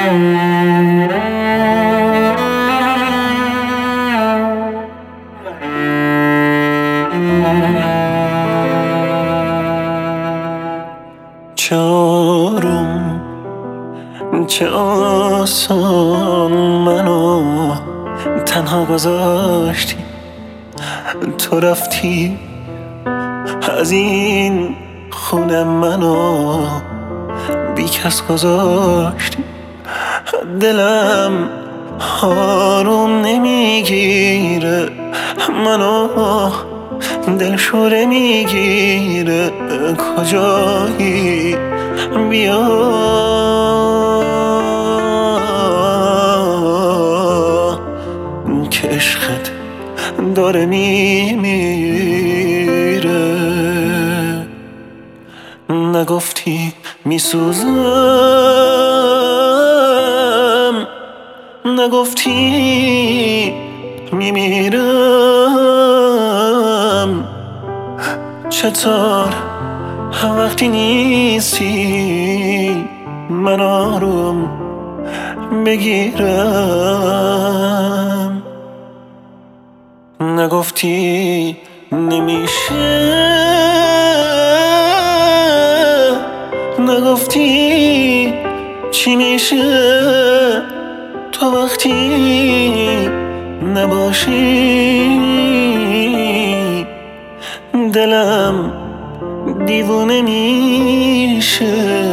چه چه آسان منو تنها گذاشتی، تو رفتی از این خونه منو بی کس گذاشتی. دلم آروم نمیگیره، منو دلشوره میگیره. کجایی بیا که عشقت داره میمیره. نگفتی میسوزم، نگفتی میمیرم. چطور وقتی نیستی من آروم بگیرم؟ نگفتی نمیشه، نگفتی چی میشه تو وقتی نباشی. دلم دیوونه میشه.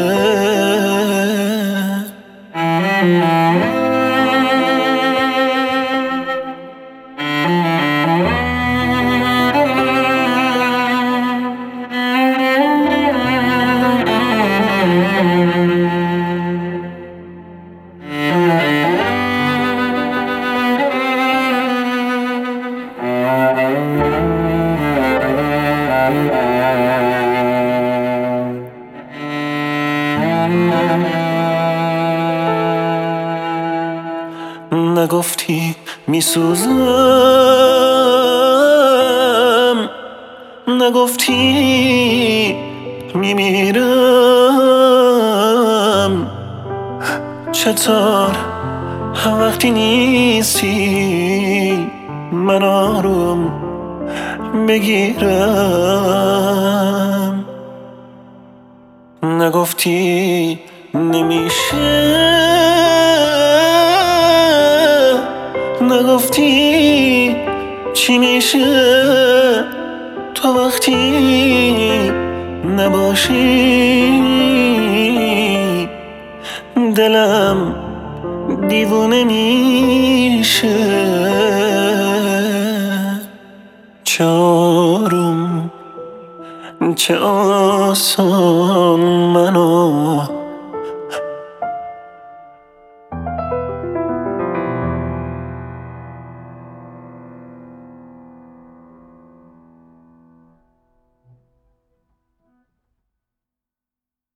نگفتی میسوزم، نگفتی میمیرم. چطور وقتی نیستی من آروم بگیرم؟ نگفتی نمیشه، نگفتی چی میشه تو وقتی نباشی. دلم دیوونه میشه. چه آروم چه آسان منو